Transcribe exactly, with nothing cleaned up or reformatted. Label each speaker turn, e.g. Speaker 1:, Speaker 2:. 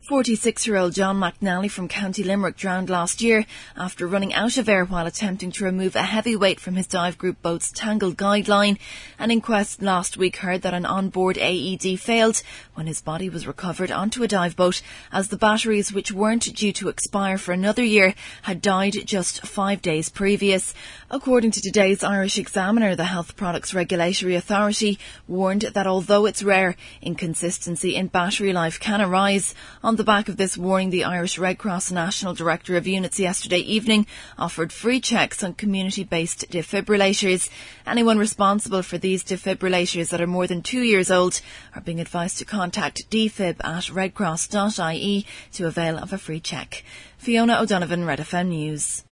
Speaker 1: forty-six-year-old John McNally from County Limerick drowned last year after running out of air while attempting to remove a heavy weight from his dive group boat's tangled guide line. An inquest last week heard that an onboard A E D failed when his body was recovered onto a dive boat, as the batteries, which weren't due to expire for another year, had died just five days previous. According to today's Irish Examiner, the Health Products Regulatory Authority warned that although it's rare, inconsistency in battery life can arise. On the back of this warning, the Irish Red Cross National Director of Units yesterday evening offered free checks on community-based defibrillators. Anyone responsible for these defibrillators that are more than two years old are being advised to contact defib at redcross dot I E to avail of a free check. Fiona O'Donovan, Red F M News.